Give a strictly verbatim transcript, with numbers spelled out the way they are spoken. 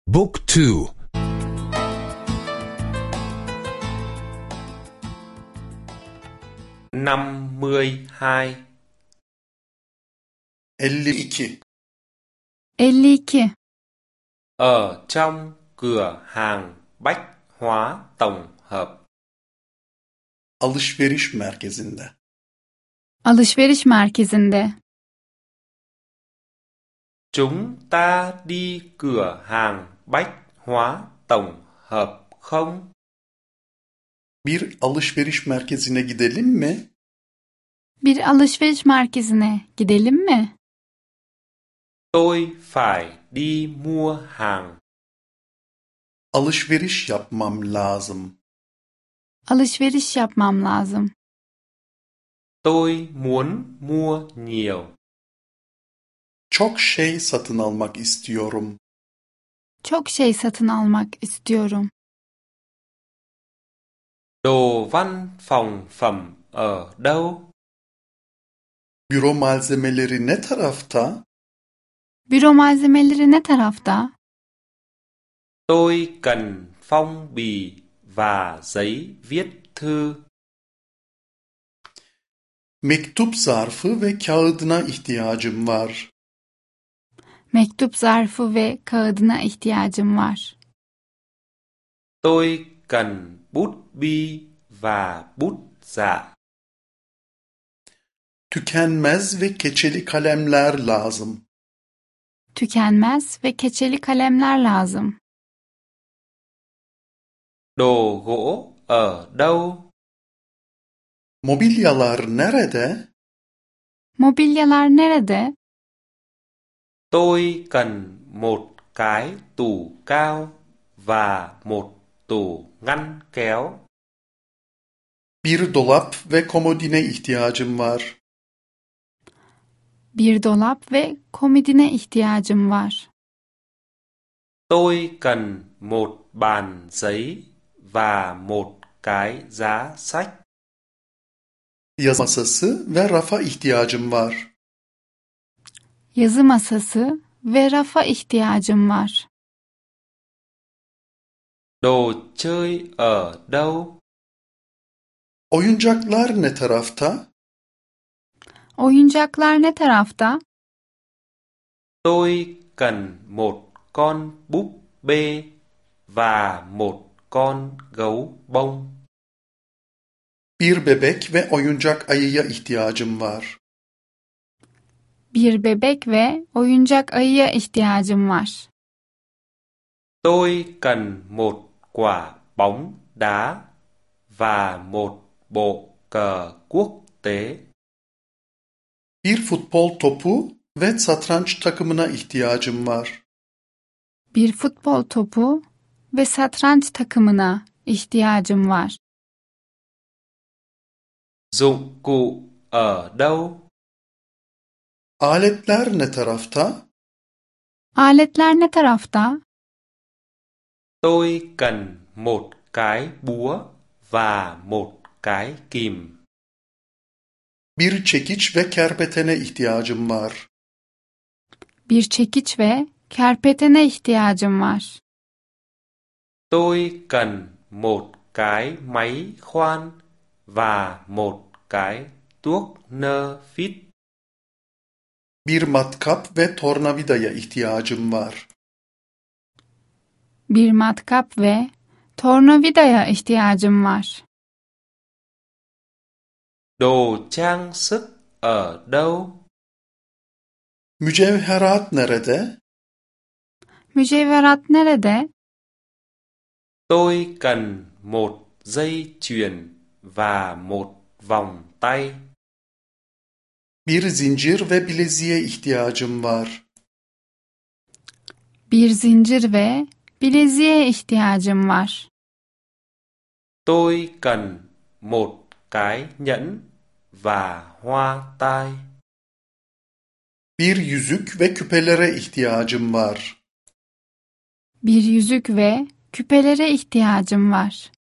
Book two. năm mươi hai. elli iki. elli iki. Ở trong cửa hàng bách hóa tổng hợp. Alışveriş merkezinde. Alışveriş merkezinde. Chúng ta đi cửa hàng bách hóa tổng hợp không? Bir alışveriş merkezine gidelim mi? Bir alışveriş merkezine gidelim mi? Tôi phải đi mua hàng. Alışveriş yapmam lazım. Alışveriş yapmam lazım. Tôi muốn mua nhiều. Çok şey satın almak istiyorum. Çok şey satın almak istiyorum. Đồ văn phòng phẩm ở đâu? Büro malzemeleri ne tarafta? Büro malzemeleri ne tarafta? Tôi cần phong bì và giấy viết thư. Mektup zarfı ve kağıdına ihtiyacım var. Mektup zarfı ve kağıdına ihtiyacım var. Tôi cần bút bi và bút dạ. Tükenmez ve keçeli kalemler lazım. Tükenmez ve keçeli kalemler lazım. Đồ gỗ ở đâu? Mobilyalar nerede? Mobilyalar nerede? Tôi cần một cái tủ cao và một tủ ngăn kéo. Bir dolap ve komodine ihtiyacım var. Bir dolap ve komodine ihtiyacım var. Tôi cần một bàn giấy và một cái giá sách. Yazı masası ve rafa ihtiyacım var. Yazı masası ve rafa ihtiyacım var. Đồ chơi ở đâu? Oyuncaklar ne tarafta? Oyuncaklar ne tarafta? Tôi cần một con búp bê và một con gấu bông. Bir bebek ve oyuncak ayıya ihtiyacım var. Bir bebek ve oyuncak ayıya ihtiyacım var. Tôi cần một quả bóng đá và một bộ cờ quốc tế. Bir futbol topu ve satranç takımına ihtiyacım var. Bir futbol topu ve satranç takımına ihtiyacım var. Dụng cụ ở đâu? Aletler ne tarafta? Aletler ne tarafta? Tôi cần một cái búa và một cái kìm. Bir çekiç ve kerpetene ihtiyacım var. Bir çekiç ve kerpetene ihtiyacım var. Tôi cần một cái máy khoan và một cái tuốc nơ phít. Bir matkap ve tornavidaya ihtiyacım var. Bir matkap ve tornavidaya ihtiyacım var. Đồ trang sức ở đâu? Mücevherat nerede? Mücevherat nerede? Tôi cần một dây chuyền và một vòng tay. Bir zincir ve bileziğe ihtiyacım var. Bir zincir ve bileziğe ihtiyacım var. Tôi cần một cái nhẫn và hoa tai. Bir yüzük ve küpelere ihtiyacım var. Bir yüzük ve küpelere ihtiyacım var.